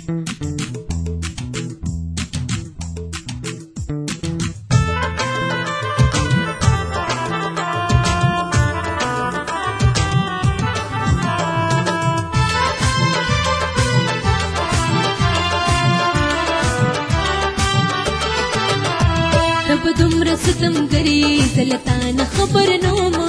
تب دومره ستمګري زلتا نه خبر نوما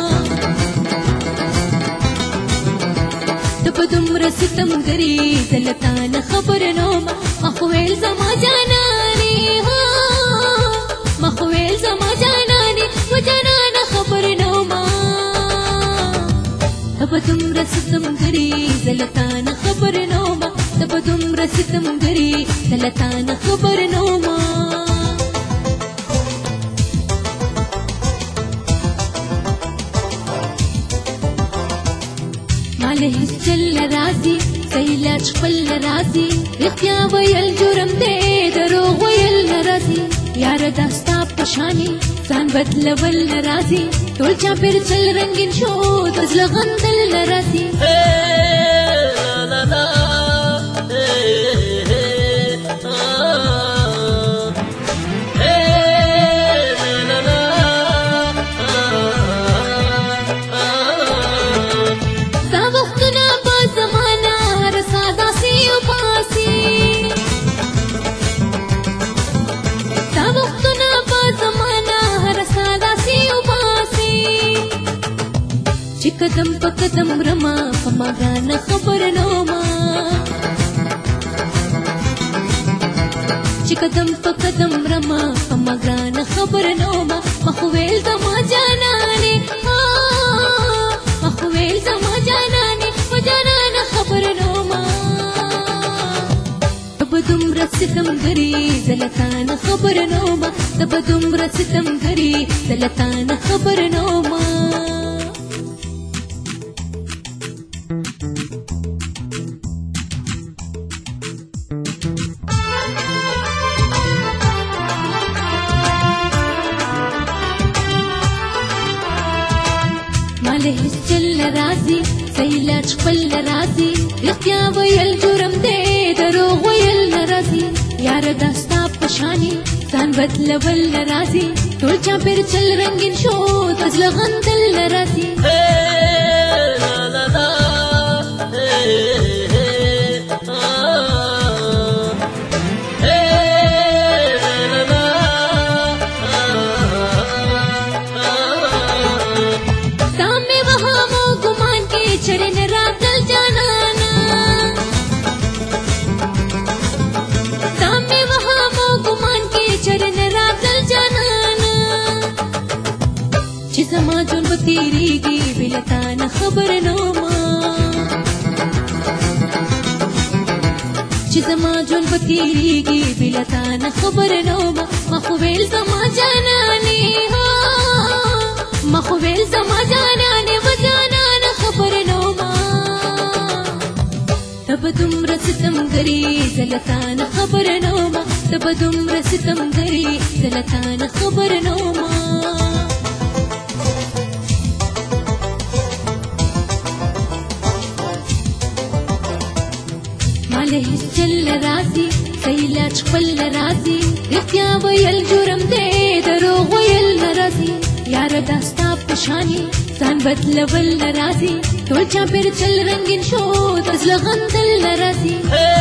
تب دومره ستمګري زلتا نه خبر نوما مخویل زما جاناني هو مخویل زما جاناني و جانان خبر نوما تب دومره ستمګري زلتا نه خبر نوما تب دومره ستمګري زلتا نه خبر نوما ماله چل رازي سیلاج خپل رازي رښتیا ویل جرم دی دروغ ویل ناراضي یار داستا پشاني ځان بدلول ناراضي ټول چا پیر چل رنگین شو دزل غندل ناراضي قدم په قدم رما په ما ګرانه خبر نوما چې قدم په قدم رما په ما ګرانه خبر نوما مخویل زما جاناني مخویل زما جاناني و جانان خبر نوما تب دومره ستمګري زلتا نه خبر نوما تب دومره ستمګري زلتا نه خبر نوما ماله چل رازي سیلاج خپل رازي رښتیا ویل جرم دی دروغ ویل ناراضي یار داستا پشاني ځان بدلول ناراضي ټول چا پیر چل رنگین شو دزل غندل ناراضي زما جون بتیریږي بلتا نه خبر نوما چې زما جون بتیریږي بلتا نه خبر نوما مخویل زما جاناني هو مخویل زما جاناني و جانان خبر نوما تب دومره ستمګري زلتا نه خبر نوما تب دومره ستمګري زلتا نه خبر نوما ماله چل رازي سیلاج خپل رازي رښتیا ویل جرم دی دروغ ویل ناراضي یار داستا پشاني ځان بدلول ناراضي ټول چا پیر چل رنگین شو دزل غندل ناراضي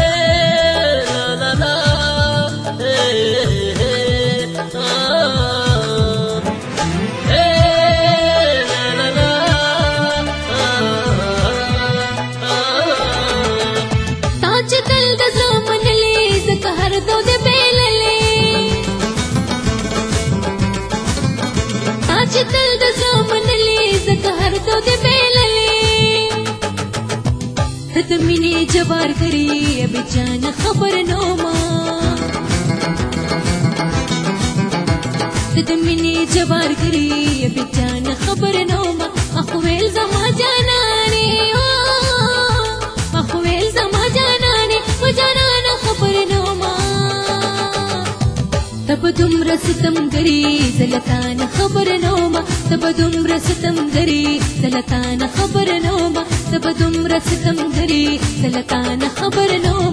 تل د زمن لیزت هر دو د بیللی ته د مینې جوار کړي ابي جان خبر نوما ته د مینې جوار کړي ابي جان خبر نوما مخویل زما جاناني مخویل زما جاناني و جانان خبر نوما تب دومره ستمګري زلتا نه خبر نوما تب دومره ستمګري زلتا نه خبر نوما تب دومره ستمګري زلتا نه خبر نوما